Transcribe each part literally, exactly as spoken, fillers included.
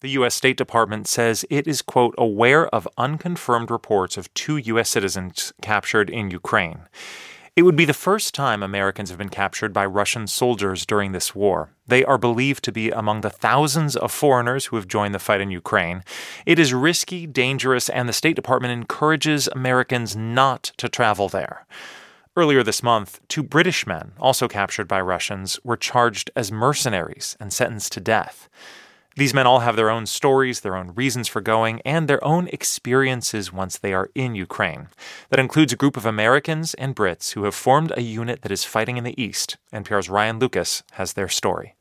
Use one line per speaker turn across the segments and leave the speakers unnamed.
The U S State Department says it is, quote, aware of unconfirmed reports of two U S citizens captured in Ukraine. It would be the first time Americans have been captured by Russian soldiers during this war. They are believed to be among the thousands of foreigners who have joined the fight in Ukraine. It is risky, dangerous, and the State Department encourages Americans not to travel there. Earlier this month, two British men, also captured by Russians, were charged as mercenaries and sentenced to death. These men all have their own stories, their own reasons for going, and their own experiences once they are in Ukraine. That includes a group of Americans and Brits who have formed a unit that is fighting in the East. N P R's Ryan Lucas has their story.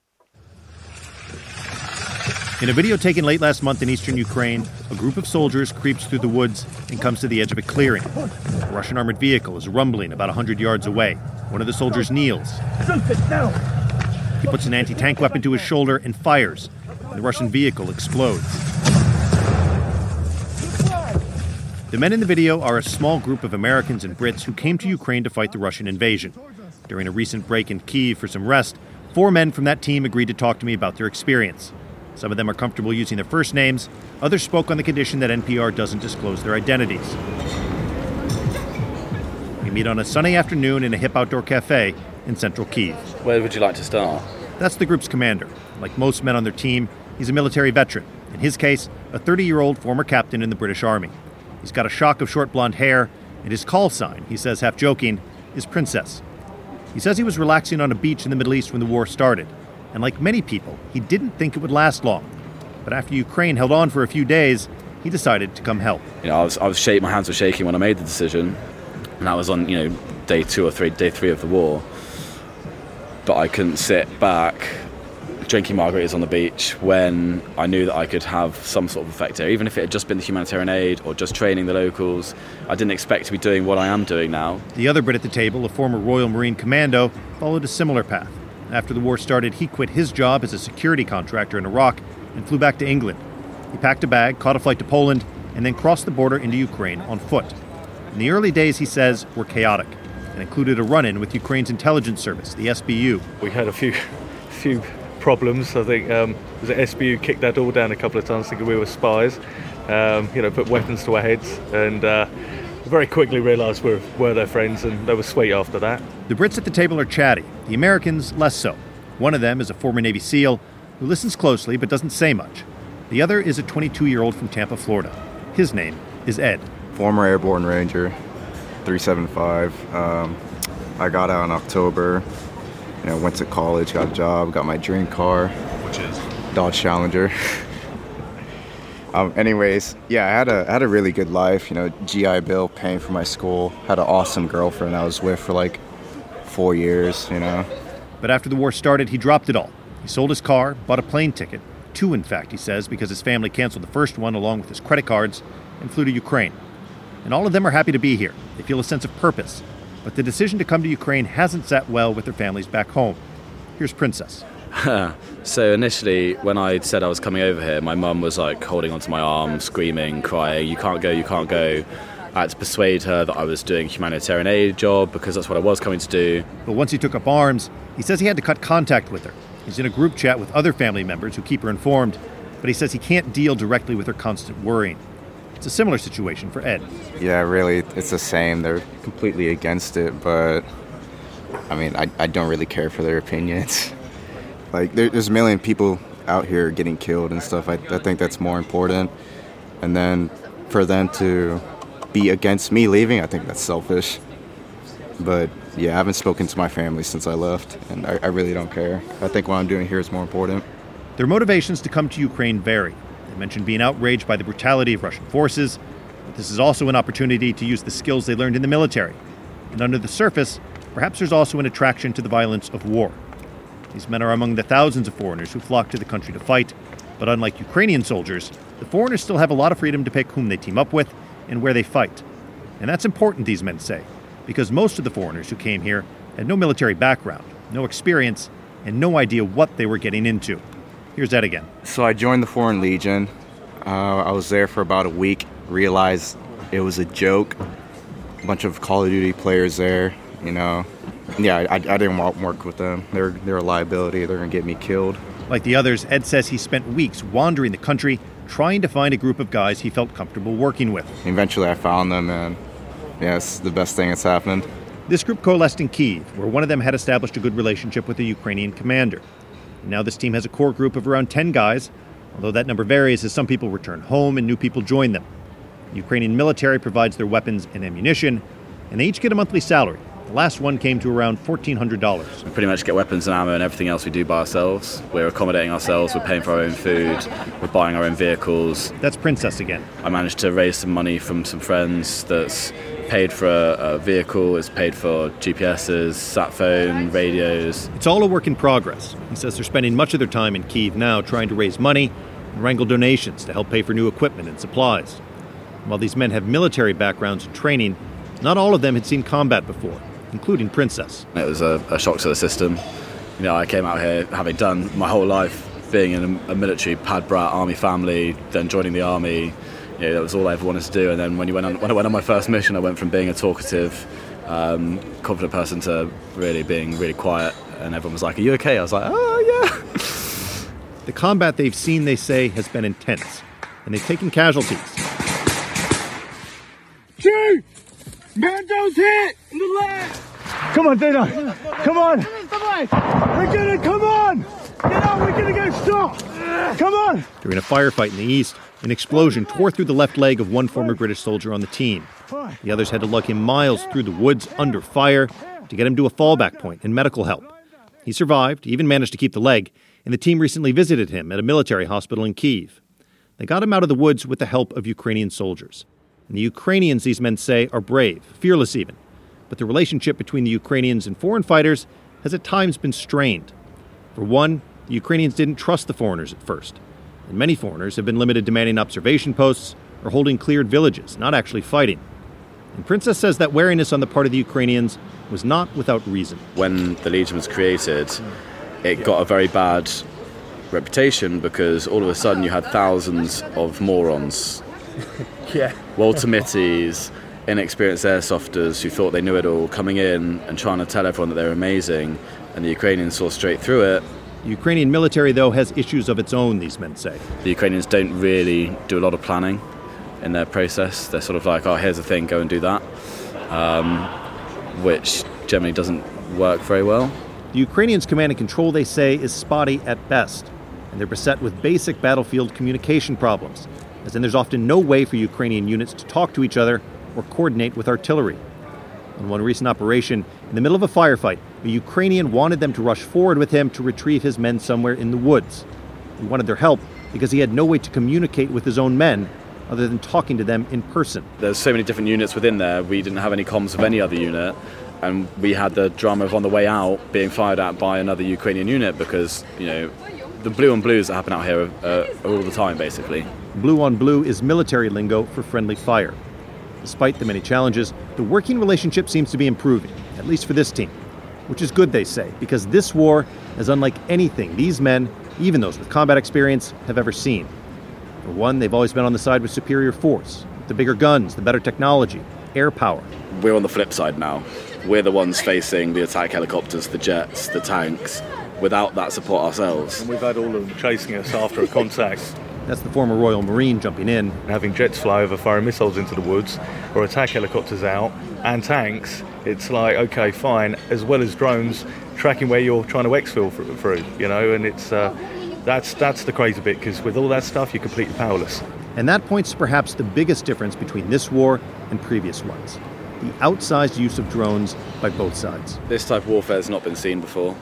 In a video taken late last month in eastern Ukraine, a group of soldiers creeps through the woods and comes to the edge of a clearing. A Russian armored vehicle is rumbling about one hundred yards away. One of the soldiers kneels. He puts an anti-tank weapon to his shoulder and fires. And the Russian vehicle explodes. The men in the video are a small group of Americans and Brits who came to Ukraine to fight the Russian invasion. During a recent break in Kyiv for some rest, four men from that team agreed to talk to me about their experience. Some of them are comfortable using their first names. Others spoke on the condition that N P R doesn't disclose their identities. We meet on a sunny afternoon in a hip outdoor cafe in central Kyiv.
Where would you like to start?
That's the group's commander. Like most men on their team, he's a military veteran. In his case, a thirty-year-old former captain in the British Army. He's got a shock of short blonde hair, and his call sign, he says half joking, is Princess. He says he was relaxing on a beach in the Middle East when the war started. And like many people, he didn't think it would last long. But after Ukraine held on for a few days, he decided to come help.
You know, I was, I was shaking, my hands were shaking when I made the decision. And that was on, you know, day two or three, day three of the war. But I couldn't sit back drinking margaritas on the beach when I knew that I could have some sort of effect here, even if it had just been the humanitarian aid or just training the locals. I didn't expect to be doing what I am doing now.
The other Brit at the table, a former Royal Marine commando, followed a similar path. After the war started, he quit his job as a security contractor in Iraq and flew back to England. He packed a bag, caught a flight to Poland, and then crossed the border into Ukraine on foot. In the early days, he says, were chaotic and included a run-in with Ukraine's intelligence service, the S B U.
We had a few few problems. I think um, the S B U kicked our door down a couple of times thinking we were spies, um, you know, put weapons to our heads, and uh, very quickly realised we were their friends, and they were sweet after that.
The Brits at the table are chatty, the Americans less so. One of them is a former Navy SEAL who listens closely but doesn't say much. The other is a twenty-two-year-old from Tampa, Florida. His name is Ed.
Former Airborne Ranger, three seventy-five. Um, I got out in October. You know, went to college, got a job, got my dream car.
Which is?
Dodge Challenger. um, anyways, yeah, I had a I had a really good life. You know, G I Bill, paying for my school. Had an awesome girlfriend I was with for like four years, you know.
But after the war started, he dropped it all. He sold his car, bought a plane ticket. Two, in fact, he says, because his family canceled the first one along with his credit cards and flew to Ukraine. And all of them are happy to be here. They feel a sense of purpose. But the decision to come to Ukraine hasn't sat well with their families back home. Here's Princess.
So initially, when I said I was coming over here, my mum was like holding onto my arm, screaming, crying, you can't go, you can't go. I had to persuade her that I was doing a humanitarian aid job because that's what I was coming to do.
But once he took up arms, he says he had to cut contact with her. He's in a group chat with other family members who keep her informed, but he says he can't deal directly with her constant worrying. It's a similar situation for Ed.
Yeah, really, it's the same. They're completely against it, but I mean, I, I don't really care for their opinions. Like, there, there's a million people out here getting killed and stuff. I, I think that's more important. And then for them to be against me leaving, I think that's selfish. But yeah, I haven't spoken to my family since I left, and I, I really don't care. I think what I'm doing here is more important.
Their motivations to come to Ukraine vary. They mentioned being outraged by the brutality of Russian forces, but this is also an opportunity to use the skills they learned in the military. And under the surface, perhaps there's also an attraction to the violence of war. These men are among the thousands of foreigners who flock to the country to fight, but unlike Ukrainian soldiers, the foreigners still have a lot of freedom to pick whom they team up with and where they fight. And that's important, these men say, because most of the foreigners who came here had no military background, no experience, and no idea what they were getting into. Here's Ed again.
So I joined the Foreign Legion. Uh, I was there for about a week, realized it was a joke. A bunch of Call of Duty players there, you know. Yeah, I, I didn't want to work with them. They're, they're a liability. They're going to get me killed.
Like the others, Ed says he spent weeks wandering the country trying to find a group of guys he felt comfortable working with.
Eventually I found them, and yeah, it's the best thing that's happened.
This group coalesced in Kyiv, where one of them had established a good relationship with a Ukrainian commander. And now this team has a core group of around ten guys, although that number varies as some people return home and new people join them. The Ukrainian military provides their weapons and ammunition, and they each get a monthly salary. The last one came to around fourteen hundred dollars.
We pretty much get weapons and ammo and everything else we do by ourselves. We're accommodating ourselves, we're paying for our own food, we're buying our own vehicles.
That's Princess again.
I managed to raise some money from some friends that's paid for a, a vehicle, it's paid for G P S's, sat phone, radios.
It's all a work in progress. He says they're spending much of their time in Kyiv now trying to raise money and wrangle donations to help pay for new equipment and supplies. While these men have military backgrounds and training, not all of them had seen combat before, including Princess.
It was a, a shock to the system. You know, I came out here having done my whole life being in a, a military pad brat army family, then joining the army. You know, that was all I ever wanted to do. And then when you went on, when I went on my first mission, I went from being a talkative, um, confident person to really being really quiet. And everyone was like, "Are you okay?" I was like, "Oh yeah."
The combat they've seen, they say, has been intense, and they've taken casualties.
Two! Mando's hit! In the leg! Come on, Dino! Come on! We're gonna, come on! Get out, we're gonna go stop! Come on!
During a firefight in the east, an explosion tore through the left leg of one former British soldier on the team. The others had to lug him miles through the woods under fire to get him to a fallback point and medical help. He survived, even managed to keep the leg, and the team recently visited him at a military hospital in Kyiv. They got him out of the woods with the help of Ukrainian soldiers. And the Ukrainians, these men say, are brave, fearless even. But the relationship between the Ukrainians and foreign fighters has at times been strained. For one, the Ukrainians didn't trust the foreigners at first. And many foreigners have been limited to manning observation posts or holding cleared villages, not actually fighting. And Princess says that wariness on the part of the Ukrainians was not without reason.
When the Legion was created, it got a very bad reputation because all of a sudden you had thousands of morons.
Yeah.
Walter Mitty's, inexperienced airsofters who thought they knew it all, coming in and trying to tell everyone that they were amazing, and the Ukrainians saw straight through it.
The Ukrainian military, though, has issues of its own, these men say.
The Ukrainians don't really do a lot of planning in their process. They're sort of like, oh, here's the thing, go and do that, um, which generally doesn't work very well.
The Ukrainians' command and control, they say, is spotty at best, and they're beset with basic battlefield communication problems, as in there's often no way for Ukrainian units to talk to each other or coordinate with artillery. In one recent operation, in the middle of a firefight, a Ukrainian wanted them to rush forward with him to retrieve his men somewhere in the woods. He wanted their help because he had no way to communicate with his own men other than talking to them in person.
There's so many different units within there, we didn't have any comms with any other unit, and we had the drama of on the way out being fired at by another Ukrainian unit because, you know, the blue on blues that happen out here are, are all the time, basically.
Blue on blue is military lingo for friendly fire. Despite the many challenges, the working relationship seems to be improving, at least for this team, which is good, they say, because this war is unlike anything these men, even those with combat experience, have ever seen. For one, they've always been on the side with superior force, the bigger guns, the better technology, air power.
We're on the flip side now. We're the ones facing the attack helicopters, the jets, the tanks, without that support ourselves.
And we've had all of them chasing us after a contact.
That's the former Royal Marine jumping in.
Having jets fly over, firing missiles into the woods, or attack helicopters out, and tanks, it's like, okay, fine, as well as drones, tracking where you're trying to exfil through, you know, and it's uh, that's that's the crazy bit, because with all that stuff, you're completely powerless.
And that points to perhaps the biggest difference between this war and previous ones. The outsized use of drones by both sides.
This type of warfare has not been seen before.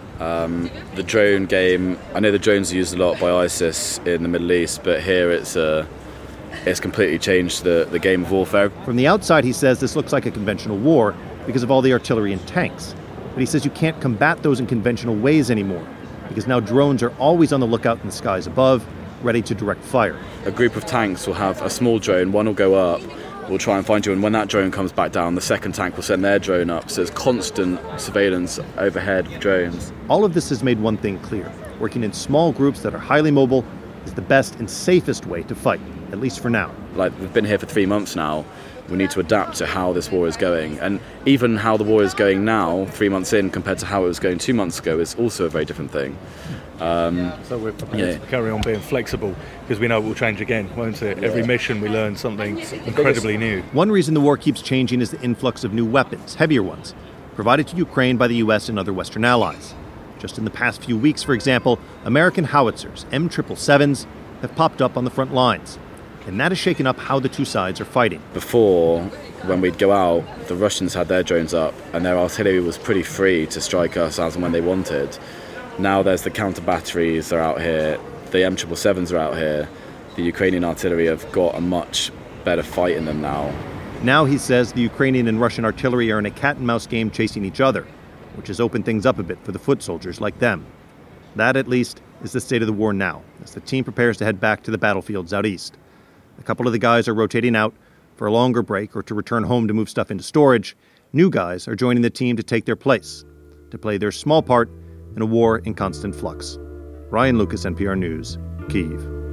Um, the drone game, I know the drones are used a lot by ISIS in the Middle East, but here it's uh, it's completely changed the, the game of warfare.
From the outside, he says this looks like a conventional war because of all the artillery and tanks. But he says you can't combat those in conventional ways anymore because now drones are always on the lookout in the skies above, ready to direct fire.
A group of tanks will have a small drone, one will go up, will try and find you, and when that drone comes back down, the second tank will send their drone up. So there's constant surveillance overhead of drones.
All of this has made one thing clear. Working in small groups that are highly mobile is the best and safest way to fight, at least for now.
Like, we've been here for three months now. We need to adapt to how this war is going. And even how the war is going now, three months in, compared to how it was going two months ago, is also a very different thing. Um,
so we're prepared
yeah.
to carry on being flexible, because we know it will change again, won't it? Yeah. Every mission we learn something incredibly new.
One reason the war keeps changing is the influx of new weapons, heavier ones, provided to Ukraine by the U S and other Western allies. Just in the past few weeks, for example, American howitzers, M seven seventy-sevens, have popped up on the front lines. And that has shaken up how the two sides are fighting.
Before, when we'd go out, the Russians had their drones up and their artillery was pretty free to strike us as and when they wanted. Now there's the counter batteries are out here, the M seven seventy-sevens are out here. The Ukrainian artillery have got a much better fight in them now.
Now, he says, the Ukrainian and Russian artillery are in a cat-and-mouse game chasing each other, which has opened things up a bit for the foot soldiers like them. That, at least, is the state of the war now, as the team prepares to head back to the battlefields out east. A couple of the guys are rotating out for a longer break or to return home to move stuff into storage. New guys are joining the team to take their place, to play their small part in a war in constant flux. Ryan Lucas, N P R News, Kyiv.